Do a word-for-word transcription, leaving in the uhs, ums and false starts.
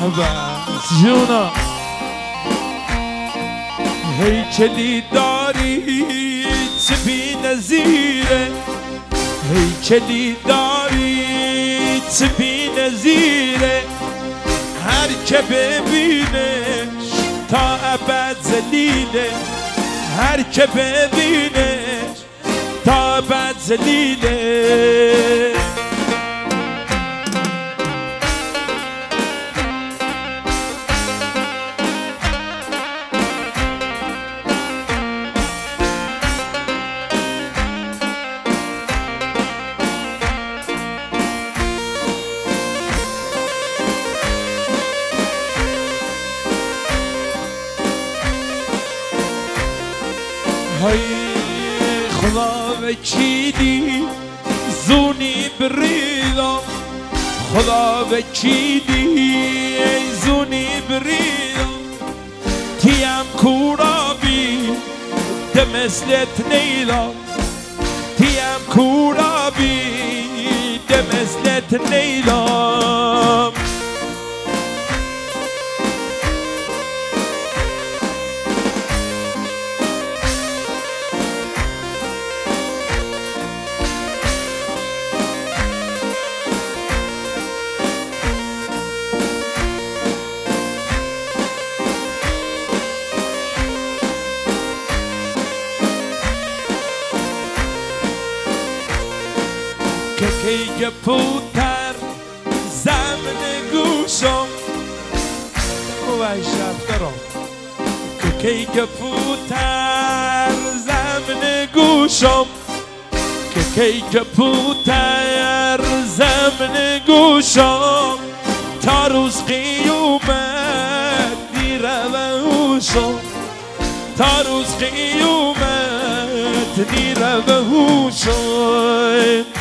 بس جونا هیکلی داری بی نظیره هیکلی داری بی نظیره هر که ببینش تا ابد ذلیله هر که ببینش تا ابد ذلیله های خدا وکیلی زونی بریدم خدا وکیلی زونی بریدم تیم کورابی ده مثلت نیدم تیم کورابی ده مثلت نیدم که پوتر زمن گوشم وای شفترم که که پوتر زمن گوشم که که پوتر زمن گوشم تا روز قیومت دیره و هوشم تا روز قیومت دیره و هوشم